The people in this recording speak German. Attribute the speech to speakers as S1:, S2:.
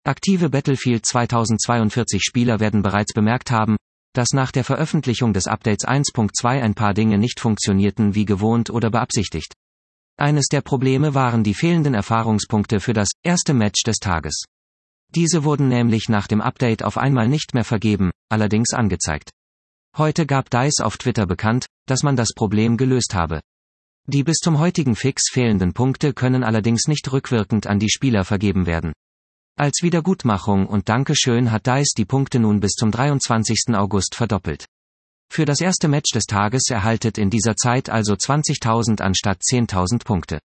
S1: Aktive Battlefield 2042 Spieler werden bereits bemerkt haben, dass nach der Veröffentlichung des Updates 1.2 ein paar Dinge nicht funktionierten wie gewohnt oder beabsichtigt. Eines der Probleme waren die fehlenden Erfahrungspunkte für das erste Match des Tages. Diese wurden nämlich nach dem Update auf einmal nicht mehr vergeben, allerdings angezeigt. Heute gab DICE auf Twitter bekannt, dass man das Problem gelöst habe. Die bis zum heutigen Fix fehlenden Punkte können allerdings nicht rückwirkend an die Spieler vergeben werden. Als Wiedergutmachung und Dankeschön hat DICE die Punkte nun bis zum 23. August verdoppelt. Für das erste Match des Tages erhaltet in dieser Zeit also 20.000 anstatt 10.000 Punkte.